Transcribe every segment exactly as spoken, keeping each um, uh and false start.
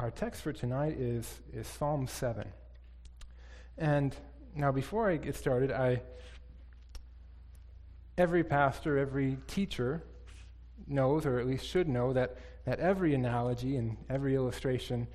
our text for tonight is, is Psalm seven. And now before I get started, I every pastor, every teacher knows, or at least should know, that, that every analogy and every illustration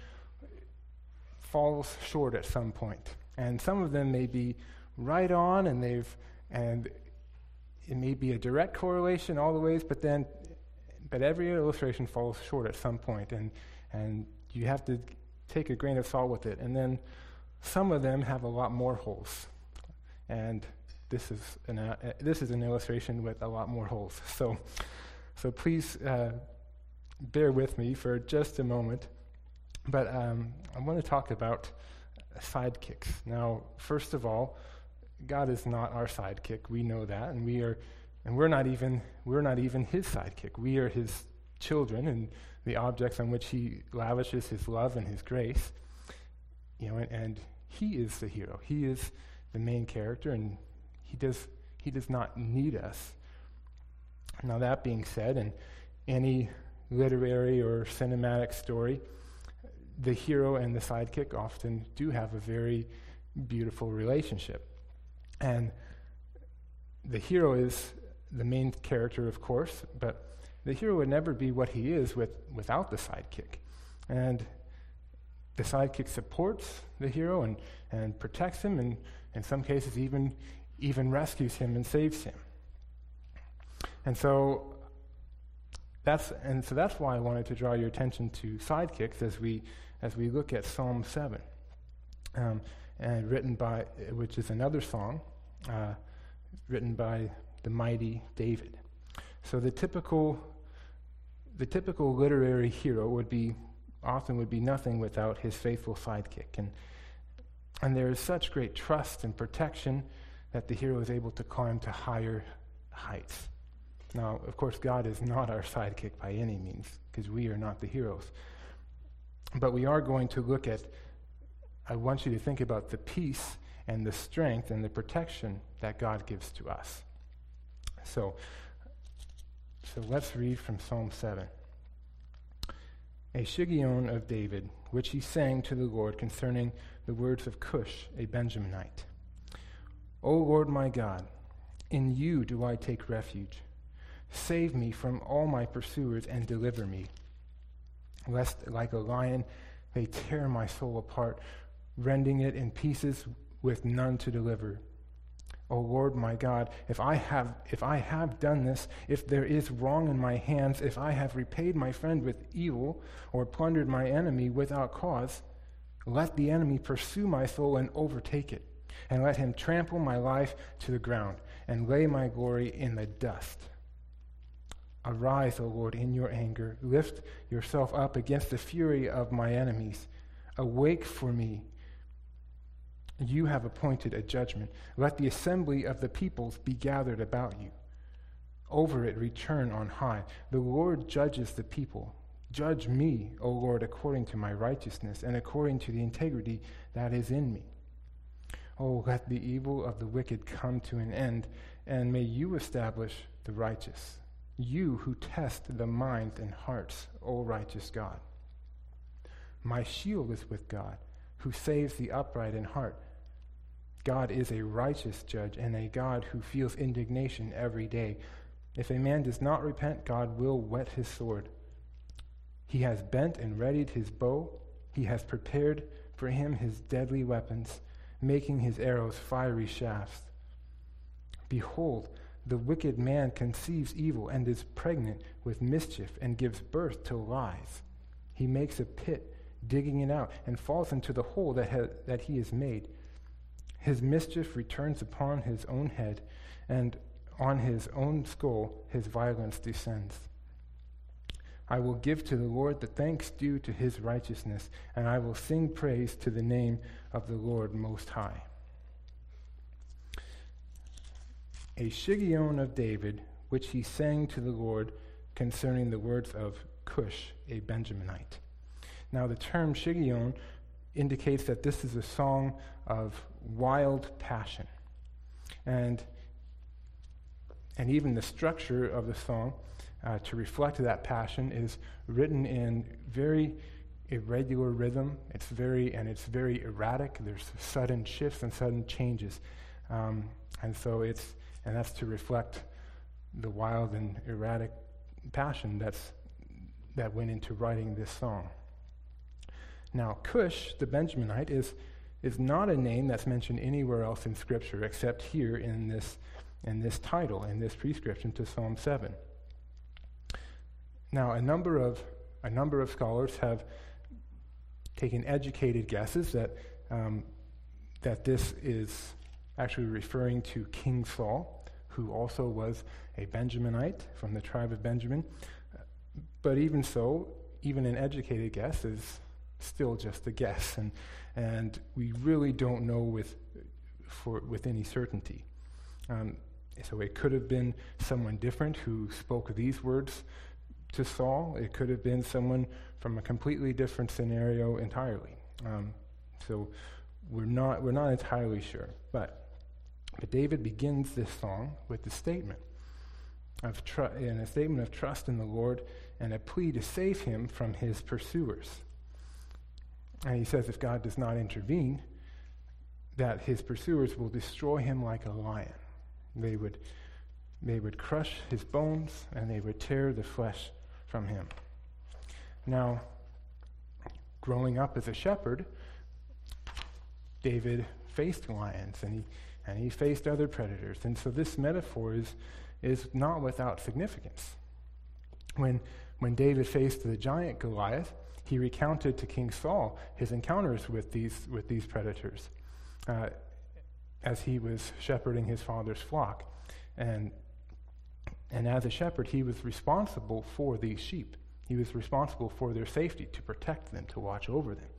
falls short at some point. And some of them may be right on, and they've and it may be a direct correlation all the ways, but then but every illustration falls short at some point, and and you have to take a grain of salt with it. And then some of them have a lot more holes, and this is an uh, this is an illustration with a lot more holes. So so please uh, bear with me for just a moment. But um, I want to talk about sidekicks. Now, first of all, God is not our sidekick. We know that, and we are, and we're not even we're not even His sidekick. We are His children, and the objects on which He lavishes His love and His grace. You know, and, and He is the hero. He is the main character, and He does He does not need us. Now, that being said, in any literary or cinematic story, the hero and the sidekick often do have a very beautiful relationship. And the hero is the main character, of course, but the hero would never be what he is with, without the sidekick. And the sidekick supports the hero and, and protects him, and in some cases even, even rescues him and saves him. And so that's and so that's why I wanted to draw your attention to sidekicks as we as we look at Psalm seven, um, and written by, which is another song, uh, written by the mighty David. So the typical, the typical literary hero would be often would be nothing without his faithful sidekick, and and there is such great trust and protection that the hero is able to climb to higher heights. Now, of course, God is not our sidekick by any means, because we are not the heroes. But we are going to look at, I want you to think about the peace and the strength and the protection that God gives to us. So, so let's read from Psalm seven. A Shiggaion of David, which he sang to the Lord concerning the words of Cush, a Benjaminite. O Lord my God, in you do I take refuge. Save me from all my pursuers and deliver me, lest like a lion they tear my soul apart, rending it in pieces with none to deliver. O Lord my God, if I have if I have done this, if there is wrong in my hands, if I have repaid my friend with evil or plundered my enemy without cause, let the enemy pursue my soul and overtake it, and let him trample my life to the ground and lay my glory in the dust. Arise, O Lord, in your anger. Lift yourself up against the fury of my enemies. Awake for me. You have appointed a judgment. Let the assembly of the peoples be gathered about you. Over it return on high. The Lord judges the people. Judge me, O Lord, according to my righteousness and according to the integrity that is in me. Oh, let the evil of the wicked come to an end, and may you establish the righteous. You who test the minds and hearts, O righteous God. My shield is with God, who saves the upright in heart. God is a righteous judge and a God who feels indignation every day. If a man does not repent, God will whet his sword. He has bent and readied his bow. He has prepared for him his deadly weapons, making his arrows fiery shafts. Behold, the wicked man conceives evil and is pregnant with mischief and gives birth to lies. He makes a pit, digging it out, and falls into the hole that, ha- that he has made. His mischief returns upon his own head, and on his own skull his violence descends. I will give to the Lord the thanks due to his righteousness, and I will sing praise to the name of the Lord Most High. A Shiggaion of David, which he sang to the Lord concerning the words of Cush, a Benjaminite. Now the term Shiggaion indicates that this is a song of wild passion. And, and even the structure of the song, uh, to reflect that passion, is written in very irregular rhythm. It's very, and it's very erratic. There's sudden shifts and sudden changes. Um, and so it's, and that's to reflect the wild and erratic passion that's, that went into writing this song. Now, Cush, the Benjaminite, is, is not a name that's mentioned anywhere else in Scripture except here in this, in this title, in this prescription to Psalm seven. Now, a number of, a number of scholars have taken educated guesses that, um, that this is actually referring to King Saul, who also was a Benjaminite from the tribe of Benjamin. But even so, even an educated guess is still just a guess, and and we really don't know with for with any certainty. Um, so it could have been someone different who spoke these words to Saul. It could have been someone from a completely different scenario entirely. Um, so we're not we're not entirely sure. But but David begins this song with the statement of tr- and a statement of trust in the Lord and a plea to save him from his pursuers. And he says if God does not intervene, that his pursuers will destroy him like a lion. They would, they would crush his bones and they would tear the flesh from him. Now, growing up as a shepherd, David faced lions and he and he faced other predators. And so this metaphor is is not without significance. When when David faced the giant Goliath, he recounted to King Saul his encounters with these with these predators uh, as he was shepherding his father's flock. And, and as a shepherd, he was responsible for these sheep. He was responsible for their safety, to protect them, to watch over them.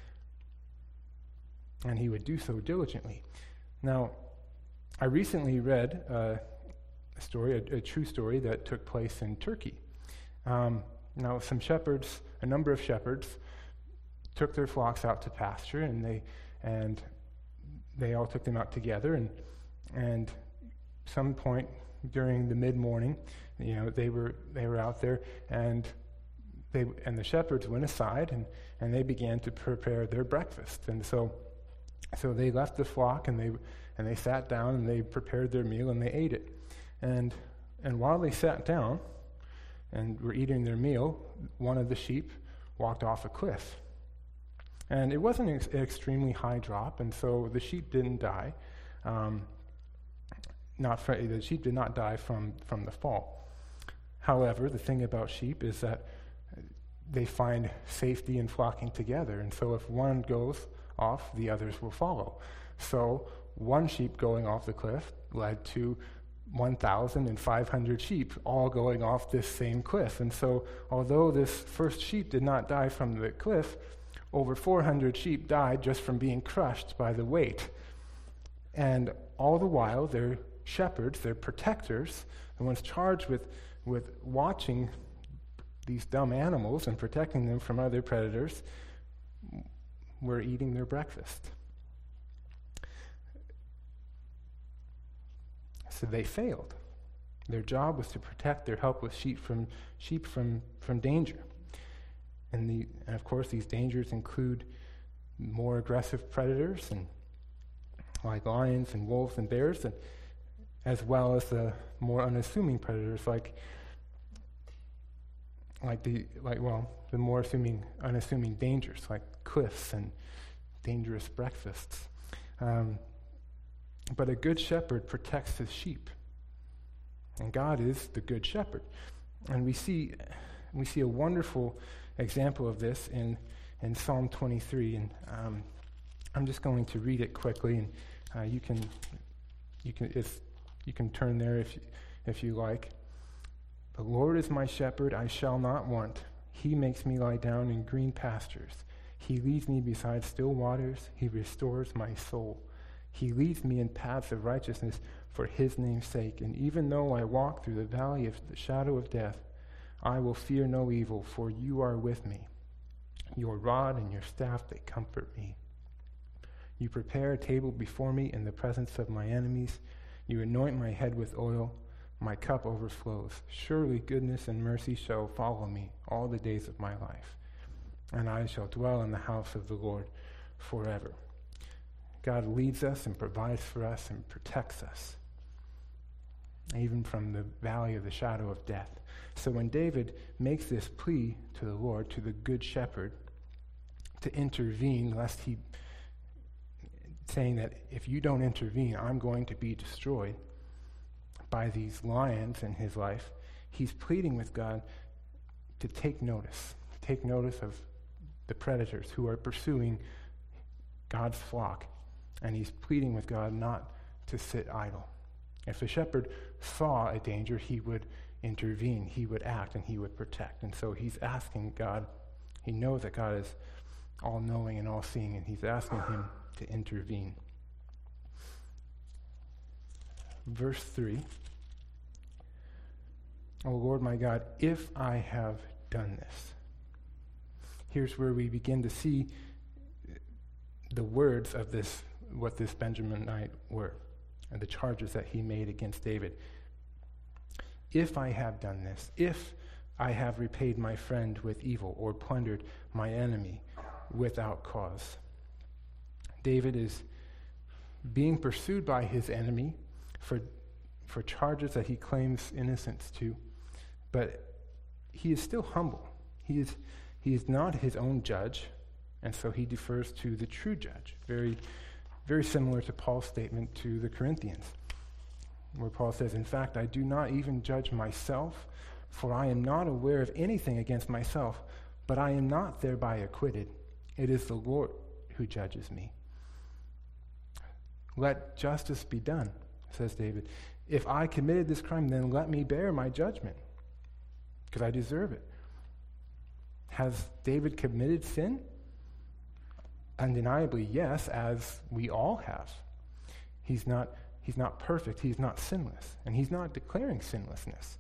And he would do so diligently. Now, I recently read uh, a story, a, a true story that took place in Turkey. Um, now, some shepherds, a number of shepherds, took their flocks out to pasture, and they and they all took them out together. And and some point during the mid morning, you know, they were they were out there, and they and the shepherds went aside, and, and they began to prepare their breakfast. And so so they left the flock, and they and they sat down, and they prepared their meal, and they ate it. And and while they sat down and were eating their meal, one of the sheep walked off a cliff. And it wasn't an ex- extremely high drop, and so the sheep didn't die. Um, not fr- the sheep did not die from, from the fall. However, the thing about sheep is that they find safety in flocking together, and so if one goes off, the others will follow. So one sheep going off the cliff led to one thousand five hundred sheep all going off this same cliff. And so although this first sheep did not die from the cliff, over four hundred sheep died just from being crushed by the weight. And all the while, their shepherds, their protectors, the ones charged with, with watching these dumb animals and protecting them from other predators, were eating their breakfast. So they failed. Their job was to protect their helpless sheep from sheep from, from danger. And, the, and of course, these dangers include more aggressive predators, and like lions and wolves and bears, and as well as the more unassuming predators, like like the like well, the more assuming unassuming dangers, like cliffs and dangerous breakfasts. Um, but a good shepherd protects his sheep, and God is the good shepherd, and we see we see a wonderful example of this in, in Psalm twenty-three, and um, I'm just going to read it quickly, and uh, you can you can if you can turn there if you, if you like. The Lord is my shepherd; I shall not want. He makes me lie down in green pastures. He leads me beside still waters. He restores my soul. He leads me in paths of righteousness for his name's sake. And even though I walk through the valley of the shadow of death, I will fear no evil, for you are with me. Your rod and your staff, they comfort me. You prepare a table before me in the presence of my enemies. You anoint my head with oil. My cup overflows. Surely goodness and mercy shall follow me all the days of my life, and I shall dwell in the house of the Lord forever. God leads us and provides for us and protects us, even from the valley of the shadow of death. So when David makes this plea to the Lord, to the good shepherd, to intervene, lest he, saying that if you don't intervene, I'm going to be destroyed by these lions in his life, he's pleading with God to take notice, to take notice of the predators who are pursuing God's flock. And he's pleading with God not to sit idle. If the shepherd saw a danger, he would intervene, he would act, and he would protect. And so he's asking God, he knows that God is all-knowing and all-seeing, and he's asking him to intervene. Verse three, O Lord my God, if I have done this. Here's where we begin to see the words of this, what this Benjaminite were, and the charges that he made against David. If I have done this, if I have repaid my friend with evil or plundered my enemy without cause. David is being pursued by his enemy for, for charges that he claims innocence to, but he is still humble. He is, he is not his own judge, and so he defers to the true judge. Very, very similar to Paul's statement to the Corinthians, where Paul says, in fact, I do not even judge myself, for I am not aware of anything against myself, but I am not thereby acquitted. It is the Lord who judges me. Let justice be done, says David. If I committed this crime, then let me bear my judgment, because I deserve it. Has David committed sin? Undeniably, yes, as we all have. He's not, he's not perfect, he's not sinless, and he's not declaring sinlessness.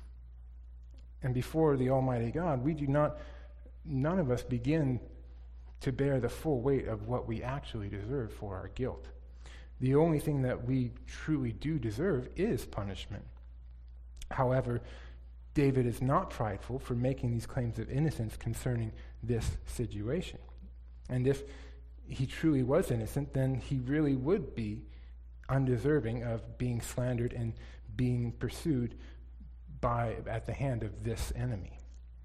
And before the Almighty God, we do not, none of us begin to bear the full weight of what we actually deserve for our guilt. The only thing that we truly do deserve is punishment. However, David is not prideful for making these claims of innocence concerning this situation. And if he truly was innocent, then he really would be undeserving of being slandered and being pursued by at the hand of this enemy,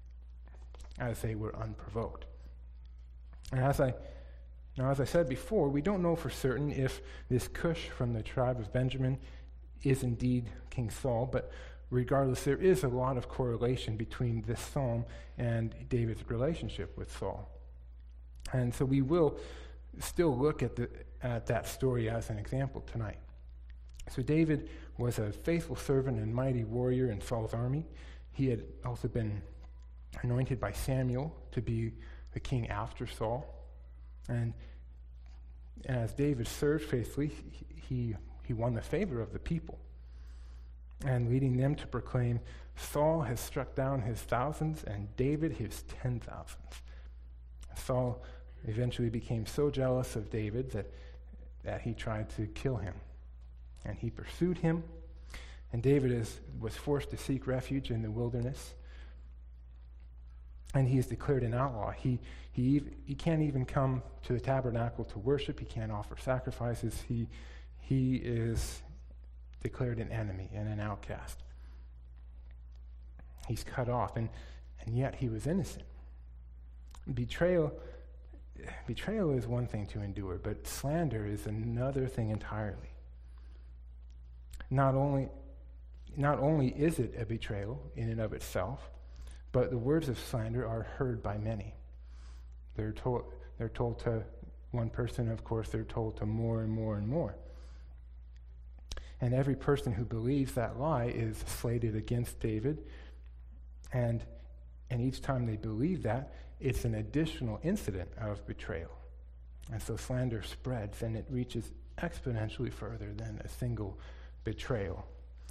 as they were unprovoked. And as I now, as I said before, we don't know for certain if this Cush from the tribe of Benjamin is indeed King Saul, but regardless, there is a lot of correlation between this psalm and David's relationship with Saul. And so we will still look at the at that story as an example tonight. So David was a faithful servant and mighty warrior in Saul's army. He had also been anointed by Samuel to be the king after Saul. And, and as David served faithfully, he, he won the favor of the people, and leading them to proclaim, Saul has struck down his thousands and David his ten thousands. Saul eventually became so jealous of David that, that he tried to kill him. And he pursued him, and David is, was forced to seek refuge in the wilderness. And he is declared an outlaw. He, he, he can't even come to the tabernacle to worship. He can't offer sacrifices. He, he is declared an enemy and an outcast. He's cut off, and, and yet he was innocent. Betrayal, betrayal is one thing to endure, but slander is another thing entirely. Not only, not only is it a betrayal in and of itself, but the words of slander are heard by many. They're told, they're told to one person, of course, they're told to more and more and more. And every person who believes that lie is slated against David, and, and each time they believe that, it's an additional incident of betrayal. And so slander spreads, and it reaches exponentially further than a single betrayal.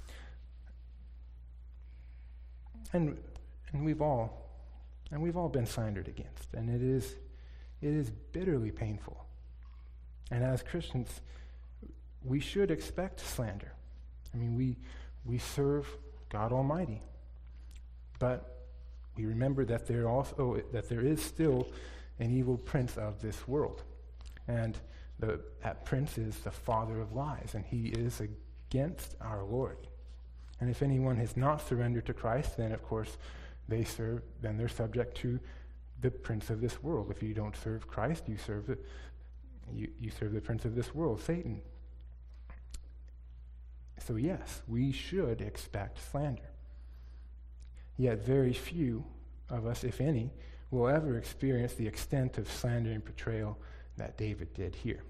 And and we've all and we've all been slandered against, and it is it is bitterly painful. And as Christians, we should expect slander. I mean, we we serve God Almighty. But we remember that there also that there is still an evil prince of this world. And the, that prince is the father of lies, and he is against our Lord. And if anyone has not surrendered to Christ, then of course they serve. Then they're subject to the prince of this world. If you don't serve Christ, you serve the you, you serve the prince of this world, Satan. So yes, we should expect slander. Yet very few of us, if any, will ever experience the extent of slander and betrayal that David did here.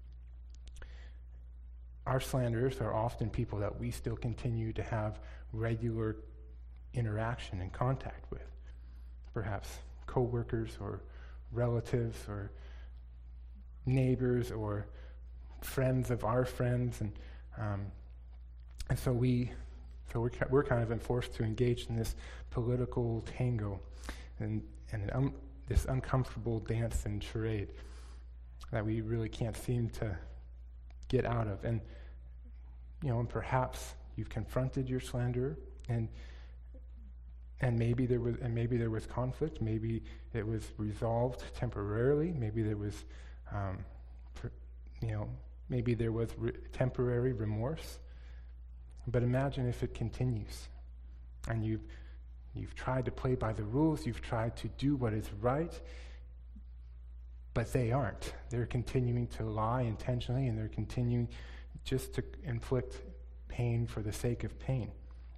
Our slanderers are often people that we still continue to have regular interaction and contact with. Perhaps co-workers or relatives or neighbors or friends of our friends. And um, and so we so we're, we're kind of enforced to engage in this political tango and, and um, this uncomfortable dance and charade that we really can't seem to get out of. And, you know, and perhaps you've confronted your slanderer, and and maybe there was and maybe there was conflict, maybe it was resolved temporarily, maybe there was, um, per, you know, maybe there was re- temporary remorse. But imagine if it continues, and you've you've tried to play by the rules, you've tried to do what is right, but they aren't. They're continuing to lie intentionally, and they're continuing just to inflict pain for the sake of pain.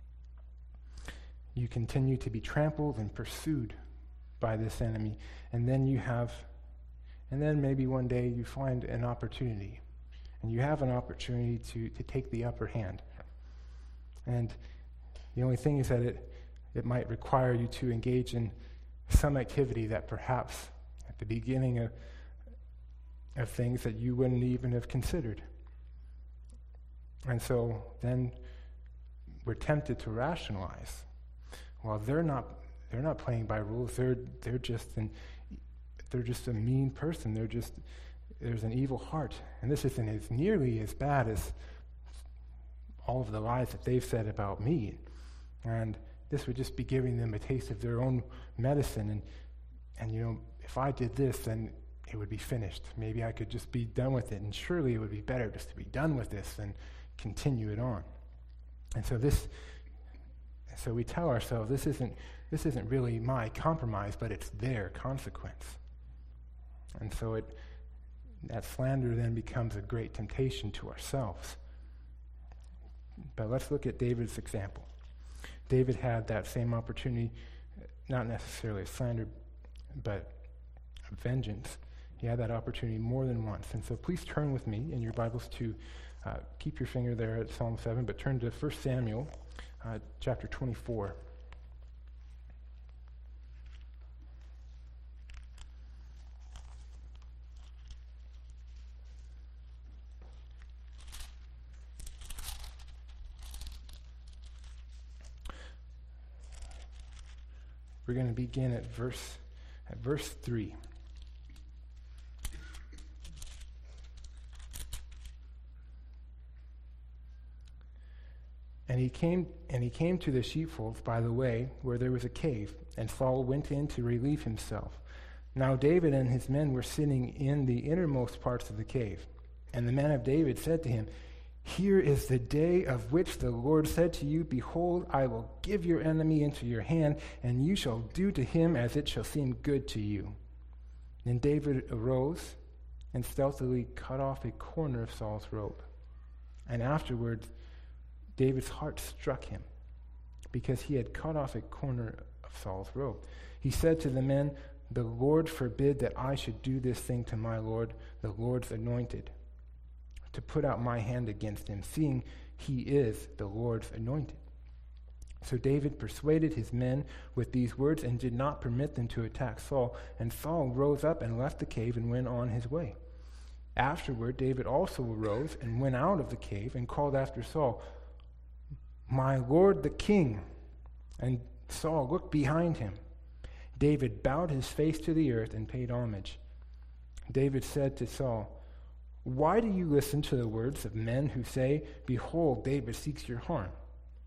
You continue to be trampled and pursued by this enemy, and then you have, and then maybe one day you find an opportunity, and you have an opportunity to, to take the upper hand. And the only thing is that it, it might require you to engage in some activity that perhaps at the beginning of, of things that you wouldn't even have considered. And so then we're tempted to rationalize. Well, they're not they're not playing by rules. They're they're just an they're just a mean person. They're just there's an evil heart. And this isn't as nearly as bad as all of the lies that they've said about me. And this would just be giving them a taste of their own medicine. And, and you know, if I did this, then it would be finished. Maybe I could just be done with it. And surely it would be better just to be done with this than continue it on. And so this, so we tell ourselves, this isn't, this isn't really my compromise, but it's their consequence. And so it, that slander then becomes a great temptation to ourselves. But let's look at David's example. David had that same opportunity, not necessarily slander, but vengeance. He had that opportunity more than once. And so please turn with me in your Bibles to, uh, keep your finger there at Psalm seven, but turn to First Samuel uh, chapter twenty-four. We're going to begin at verse at verse three. And he came and he came to the sheepfolds by the way where there was a cave, and Saul went in to relieve himself. Now David and his men were sitting in the innermost parts of the cave. And the men of David said to him, "Here is the day of which the Lord said to you, Behold, I will give your enemy into your hand, and you shall do to him as it shall seem good to you." Then David arose and stealthily cut off a corner of Saul's robe. And afterwards, David's heart struck him, because he had cut off a corner of Saul's robe. He said to the men, "The Lord forbid that I should do this thing to my Lord, the Lord's anointed, to put out my hand against him, seeing he is the Lord's anointed." So David persuaded his men with these words and did not permit them to attack Saul. And Saul rose up and left the cave and went on his way. Afterward, David also arose and went out of the cave and called after Saul, "My Lord the king." And Saul looked behind him. David bowed his face to the earth and paid homage. David said to Saul, "Why do you listen to the words of men who say, 'Behold, David seeks your harm'?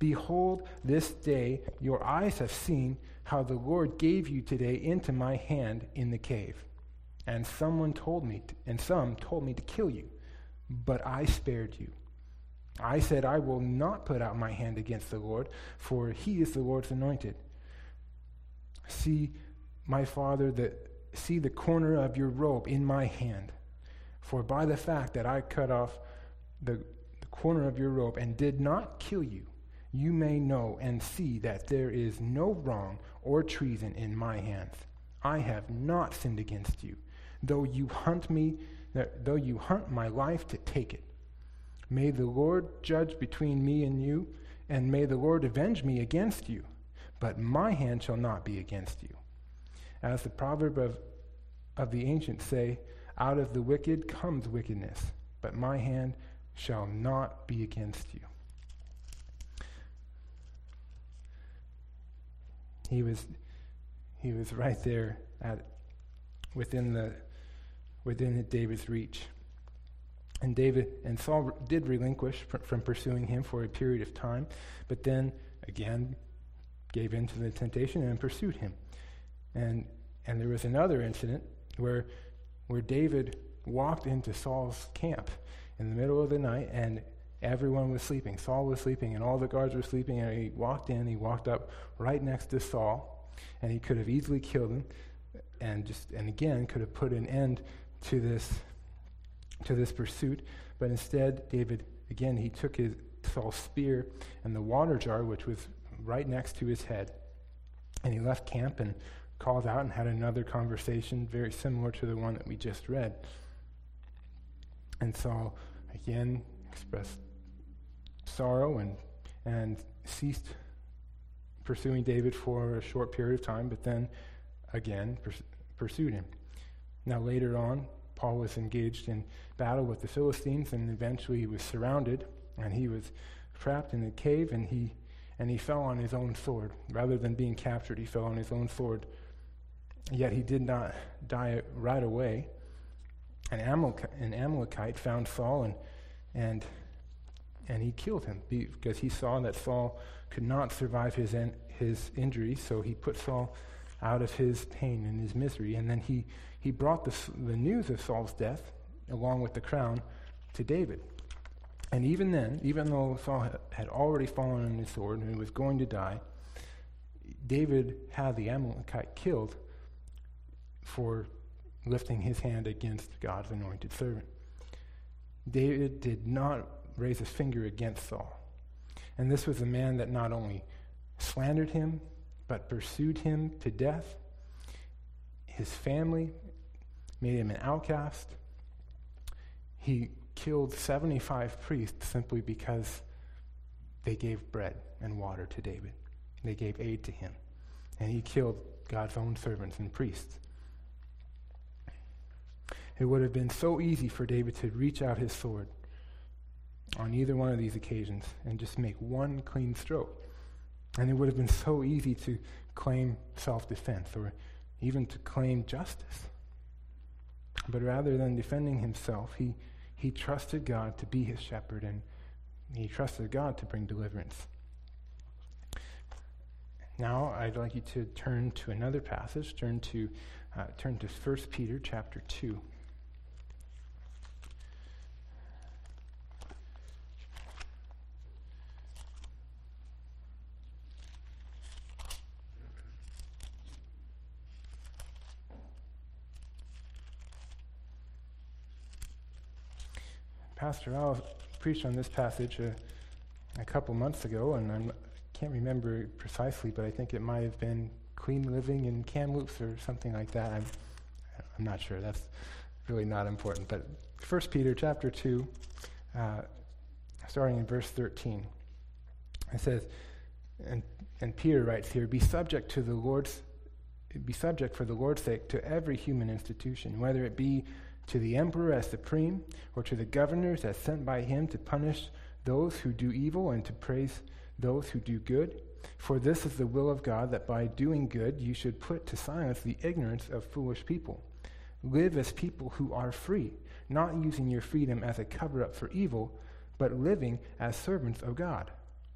Behold, this day your eyes have seen how the Lord gave you today into my hand in the cave. And someone told me, to, and some told me to kill you, but I spared you. I said, I will not put out my hand against the Lord, for he is the Lord's anointed. See, my father, the, see the corner of your robe in my hand. For by the fact that I cut off the, the corner of your robe and did not kill you, you may know and see that there is no wrong or treason in my hands. I have not sinned against you, though you hunt me, though you hunt my life to take it. May the Lord judge between me and you, and may the Lord avenge me against you. But my hand shall not be against you. As the proverb of, of the ancients say, out of the wicked comes wickedness, but my hand shall not be against you. He was, he was right there at within the within David's reach. And David and Saul did relinquish pr- from pursuing him for a period of time, but then again gave in to the temptation and pursued him. And and there was another incident where where David walked into Saul's camp in the middle of the night, and everyone was sleeping. Saul was sleeping, and all the guards were sleeping, and he walked in, he walked up right next to Saul, and he could have easily killed him, and just and again could have put an end to this to this pursuit, but instead David, again, he took his Saul's spear and the water jar, which was right next to his head, and he left camp and called out and had another conversation very similar to the one that we just read. And Saul again expressed sorrow and and ceased pursuing David for a short period of time, but then again pers- pursued him. Now later on, Paul was engaged in battle with the Philistines, and eventually he was surrounded, and he was trapped in a cave, and he and he fell on his own sword. Rather than being captured, he fell on his own sword. Yet he did not die right away. An, Amalek, an Amalekite found Saul, and and and he killed him because he saw that Saul could not survive his en- his injuries, so he put Saul out of his pain and his misery, and then he, he brought the, the news of Saul's death, along with the crown, to David. And even then, even though Saul had already fallen on his sword and was going to die, David had the Amalekite killed for lifting his hand against God's anointed servant. David did not raise his finger against Saul. And this was a man that not only slandered him, but pursued him to death. His family made him an outcast. He killed seventy-five priests simply because they gave bread and water to David. They gave aid to him. And he killed God's own servants and priests. It would have been so easy for David to reach out his sword on either one of these occasions and just make one clean stroke. And it would have been so easy to claim self-defense or even to claim justice. But rather than defending himself, he, he trusted God to be his shepherd, and he trusted God to bring deliverance. Now, I'd like you to turn to another passage. Turn to uh, turn to First Peter chapter two. Pastor Al preached on this passage a, a couple months ago, and I can't remember precisely, but I think it might have been Clean Living in Kamloops or something like that. I'm, I'm not sure. That's really not important. But First Peter chapter two, uh, starting in verse thirteen, it says, and, and Peter writes here, "Be subject to the Lord's, be subject for the Lord's sake to every human institution, whether it be to the emperor as supreme, or to the governors as sent by him to punish those who do evil and to praise those who do good. For this is the will of God, that by doing good you should put to silence the ignorance of foolish people. Live as people who are free, not using your freedom as a cover-up for evil, but living as servants of God.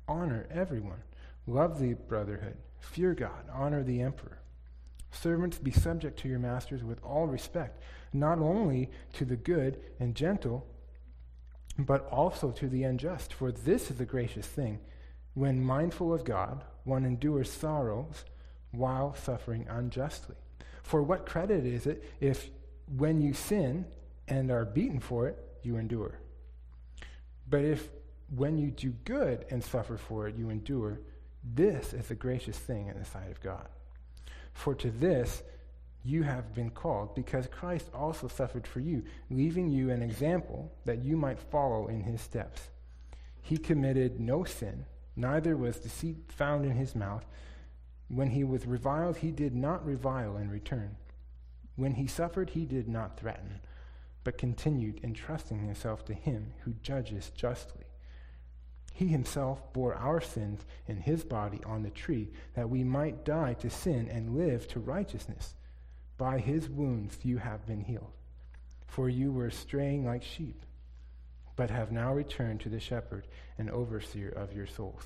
honor everyone, love the brotherhood, fear God, honor the emperor. Servants, be subject to your masters with all respect, not only to the good and gentle, but also to the unjust. For this is a gracious thing. When mindful of God, one endures sorrows while suffering unjustly. For what credit is it if when you sin and are beaten for it, you endure? But if when you do good and suffer for it, you endure, this is a gracious thing in the sight of God. For to this you have been called, because Christ also suffered for you, leaving you an example that you might follow in his steps. He committed no sin, neither was deceit found in his mouth. When he was reviled, he did not revile in return. When he suffered, he did not threaten, but continued entrusting himself to him who judges justly. He himself bore our sins in his body on the tree, that we might die to sin and live to righteousness. By his wounds you have been healed. For you were straying like sheep, but have now returned to the shepherd and overseer of your souls.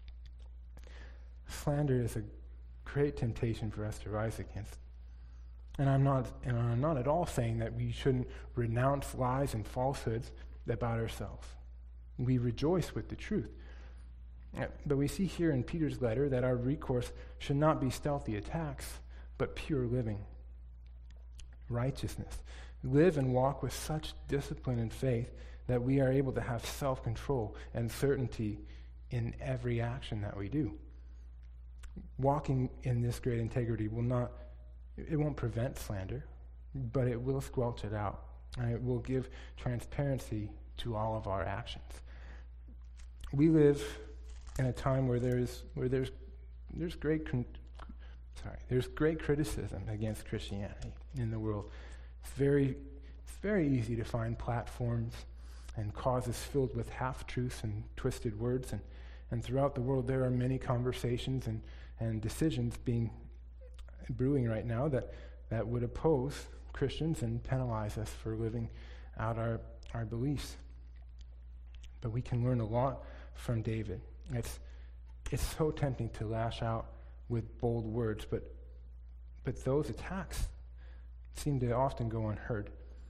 Slander is a great temptation for us to rise against. And I'm not and I'm not at all saying that we shouldn't renounce lies and falsehoods about ourselves. We rejoice with the truth. But we see here in Peter's letter that our recourse should not be stealthy attacks, but pure living. Righteousness. Live and walk with such discipline and faith that we are able to have self-control and certainty in every action that we do. Walking in this great integrity will not, it won't prevent slander, but it will squelch it out, and it will give transparency to all of our actions. We live in a time where there's where there's there's great con- sorry there's great criticism against Christianity in the world. It's very it's very easy to find platforms and causes filled with half-truths and twisted words, and, and throughout the world there are many conversations and, and decisions being brewing right now that, that would oppose Christians and penalize us for living out our, our beliefs. But we can learn a lot from David. It's it's so tempting to lash out with bold words, but but those attacks seem to often go unheard,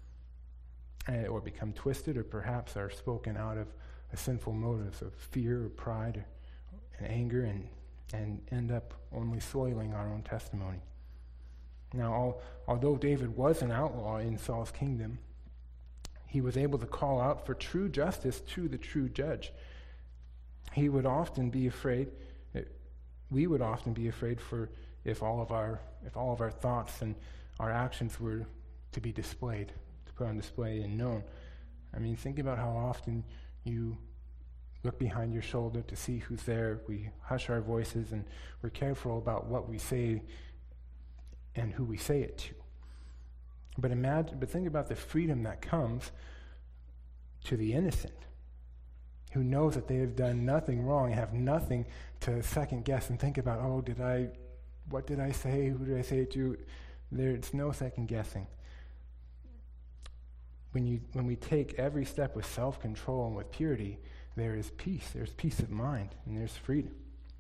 and, or become twisted, or perhaps are spoken out of a sinful motives of fear or pride or, and anger, and and end up only soiling our own testimony. Now, all, although David was an outlaw in Saul's kingdom, he was able to call out for true justice to the true judge. He would often be afraid, we would often be afraid for if all of our if all of our thoughts and our actions were to be displayed, to put on display and known. I mean, think about how often you look behind your shoulder to see who's there. We hush our voices, and we're careful about what we say and who we say it to. But imagine, but think about the freedom that comes to the innocent, who knows that they have done nothing wrong, and have nothing to second guess and think about, oh, did I, what did I say? Who did I say it to? There's no second guessing. When you, when we take every step with self-control and with purity, there is peace. There's peace of mind, and there's freedom.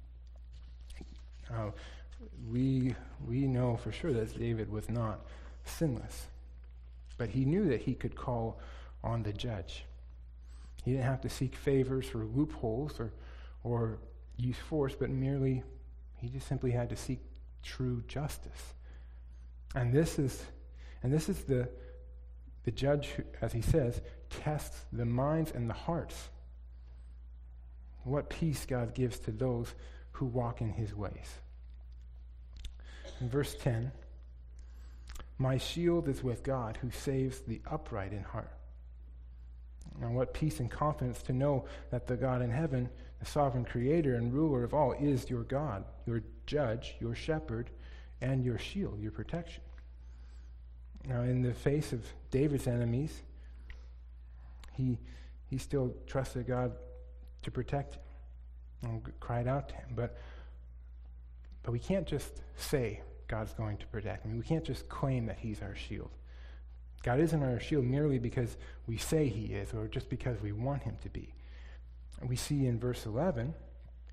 Uh, we we know for sure that David was not sinless, but he knew that he could call on the judge. He didn't have to seek favors or loopholes or or use force, but merely he just simply had to seek true justice. And this is and this is the the judge who, as he says, tests the minds and the hearts. What peace God gives to those who walk in his ways. In verse ten, my shield is with God, who saves the upright in heart. And what peace and confidence to know that the God in heaven, the sovereign creator and ruler of all, is your God, your judge, your shepherd, and your shield, your protection. Now, in the face of David's enemies, he he still trusted God to protect him and cried out to him. But but we can't just say God's going to protect me. We can't just claim that he's our shield. God isn't our shield merely because we say he is, or just because we want him to be. And we see in verse eleven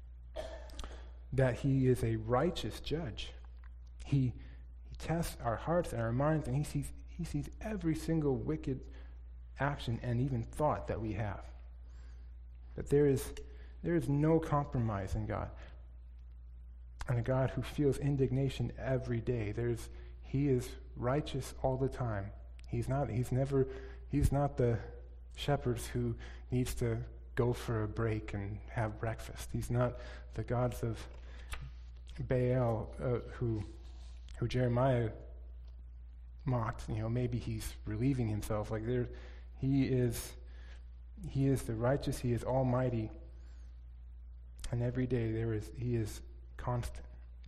that he is a righteous judge. He, he tests our hearts and our minds, and he sees, he sees every single wicked action and even thought that we have. But there is, there is no compromise in God. And a God who feels indignation every day. There's, he is righteous all the time. He's not, he's never, he's not the shepherd who needs to go for a break and have breakfast. He's not the gods of Baal uh, who, who Jeremiah mocked. You know, maybe he's relieving himself. Like there, he is, he is the righteous. He is almighty, and every day there is, he is constant.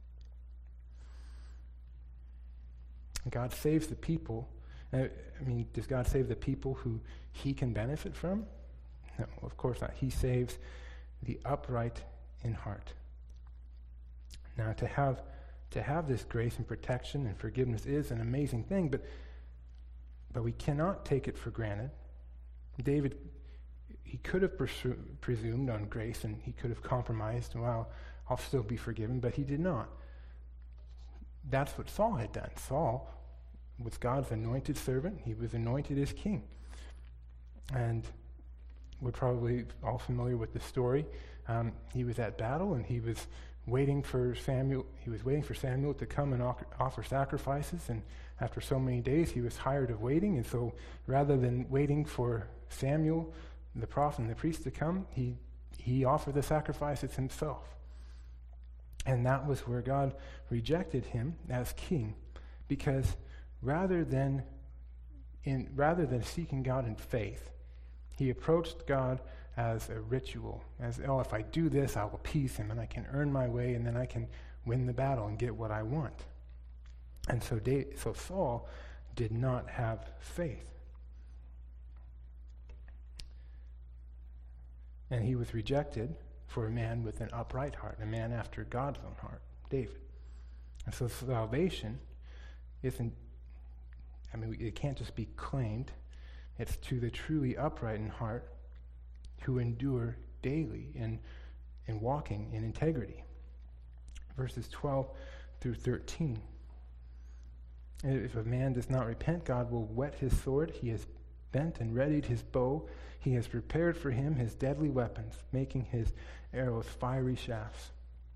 God saves the people. Uh, I mean, does God save the people who he can benefit from? No, of course not. He saves the upright in heart. Now, to have to have this grace and protection and forgiveness is an amazing thing, but but we cannot take it for granted. David, he could have presu- presumed on grace, and he could have compromised, well, I'll still be forgiven, but he did not. That's what Saul had done. Saul was God's anointed servant. He was anointed as king. And we're probably all familiar with the story. Um, he was at battle, and he was waiting for Samuel. He was waiting for Samuel to come and offer sacrifices. And after so many days, he was tired of waiting. And so, rather than waiting for Samuel, the prophet and the priest to come, he he offered the sacrifices himself. And that was where God rejected him as king, because rather than in rather than seeking God in faith, he approached God as a ritual, as, oh, if I do this, I will appease him, and I can earn my way, and then I can win the battle and get what I want. And so, David, so Saul did not have faith. And he was rejected for a man with an upright heart, a man after God's own heart, David. And so salvation isn't, I mean, it can't just be claimed. It's to the truly upright in heart who endure daily in, in walking in integrity. Verses twelve through thirteen. If a man does not repent, God will whet his sword. He has bent and readied his bow. He has prepared for him his deadly weapons, making his arrows fiery shafts.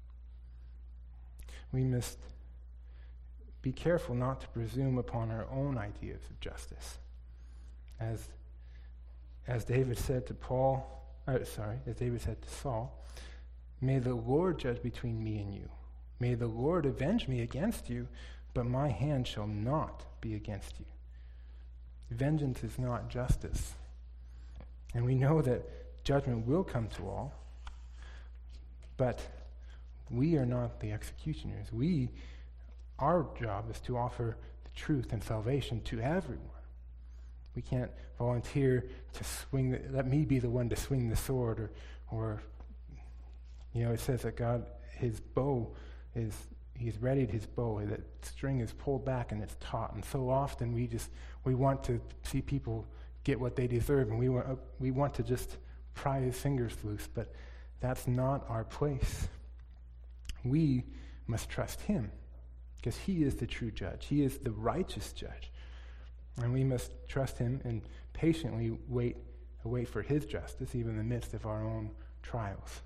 We must be careful not to presume upon our own ideas of justice. As, as David said to Paul, uh, sorry, as David said to Saul, may the Lord judge between me and you. May the Lord avenge me against you, but my hand shall not be against you. Vengeance is not justice. And we know that judgment will come to all, but we are not the executioners. We, our job is to offer the truth and salvation to everyone. We can't volunteer to swing, the, let me be the one to swing the sword, or, or, you know, it says that God, his bow is, he's readied his bow, that string is pulled back and it's taut. And so often we just, we want to see people get what they deserve, and we want, uh, we want to just pry his fingers loose, but that's not our place. We must trust him, because he is the true judge. He is the righteous judge. And we must trust him and patiently wait, wait for his justice, even in the midst of our own trials.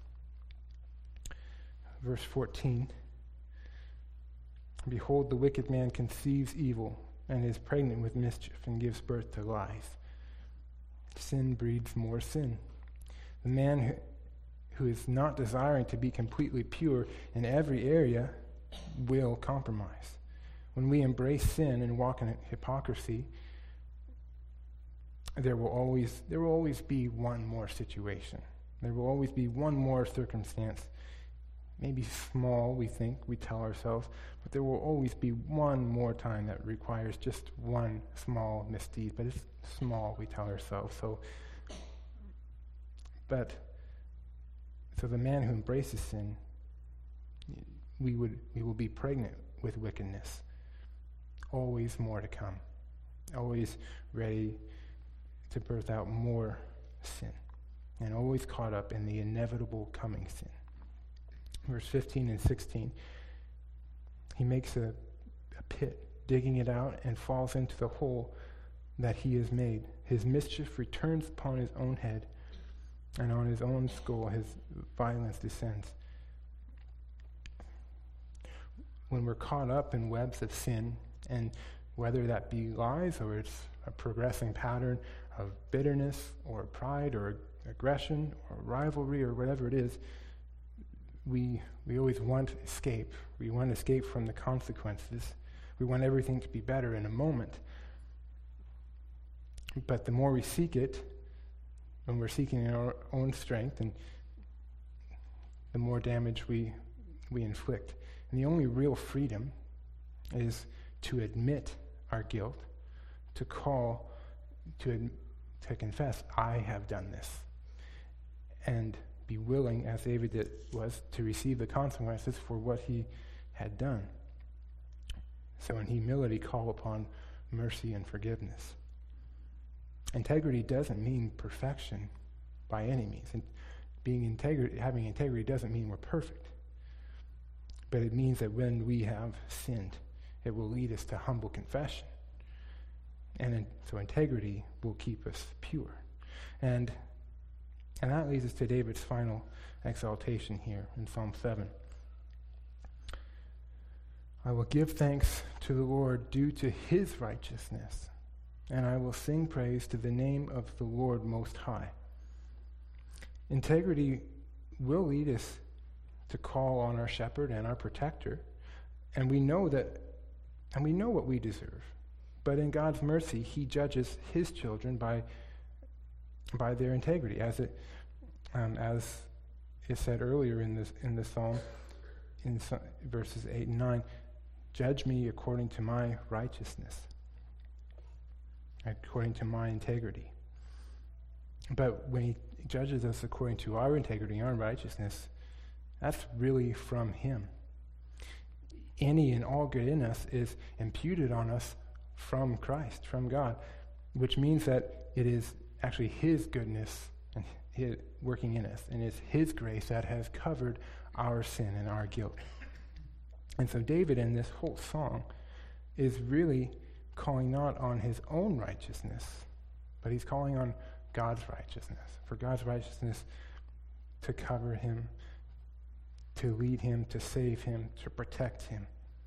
Verse fourteen. Behold, the wicked man conceives evil and is pregnant with mischief and gives birth to lies. Sin breeds more sin. The man who, who is not desiring to be completely pure in every area will compromise. When we embrace sin and walk in hypocrisy, there will always there will always be one more situation. There will always be one more circumstance. Maybe small, we think, we tell ourselves, but there will always be one more time that requires just one small misdeed. But it's small, we tell ourselves. So, but so the man who embraces sin, we would we will be pregnant with wickedness. Always more to come. Always ready to birth out more sin, and always caught up in the inevitable coming sin. verse fifteen and sixteen. He makes a, a pit, digging it out, and falls into the hole that he has made. His mischief returns upon his own head, and on his own skull his violence descends. When we're caught up in webs of sin, and whether that be lies or it's a progressing pattern of bitterness or pride or aggression or rivalry or whatever it is, we we always want escape. We want escape from the consequences. We want everything to be better in a moment. But the more we seek it, when we're seeking our own strength, and the more damage we we inflict. And the only real freedom is to admit our guilt, to call, to ad, to confess, I have done this, and be willing, as David did, was, to receive the consequences for what he had done. So in humility, call upon mercy and forgiveness. Integrity doesn't mean perfection by any means. And being integrity, having integrity doesn't mean we're perfect. But it means that when we have sinned, it will lead us to humble confession. And in, so integrity will keep us pure. And, and that leads us to David's final exaltation here in Psalm seven. I will give thanks to the Lord due to his righteousness, and I will sing praise to the name of the Lord Most High. Integrity will lead us to call on our shepherd and our protector, and we know that, and we know what we deserve. But in God's mercy, he judges his children by, by their integrity, as it, um, as is said earlier in this in the psalm, in so, verses eight and nine. Judge me according to my righteousness, according to my integrity. But when he judges us according to our integrity, our righteousness, that's really from him. Any and all good in us is imputed on us from Christ, from God, which means that it is actually his goodness and his working in us, and it's his grace that has covered our sin and our guilt. And so David in this whole song is really calling not on his own righteousness, but he's calling on God's righteousness, for God's righteousness to cover him, to lead him, to save him, to protect him.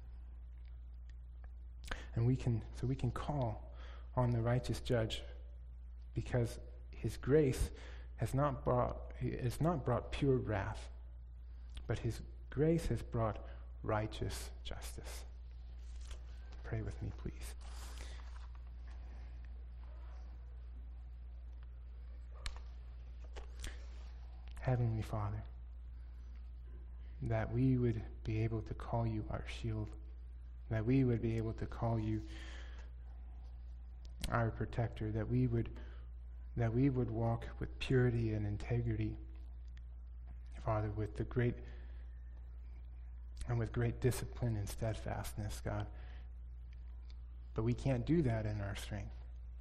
And we can, so we can call on the righteous judge because his grace has not brought, has not brought pure wrath, but his grace has brought righteous justice. Pray with me, please. Heavenly Father, that we would be able to call you our shield, that we would be able to call you our protector, that we would that we would walk with purity and integrity, Father, with the great and with great discipline and steadfastness, God. But we can't do that in our strength.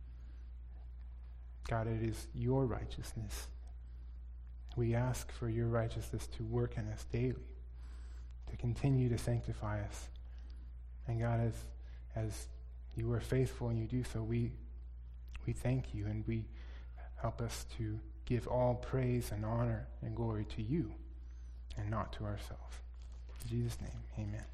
God, it is your righteousness. We ask for your righteousness to work in us daily, to continue to sanctify us. And God, as, as you are faithful and you do so, we, we thank you, and we help us to give all praise and honor and glory to you and not to ourselves. In Jesus' name, amen.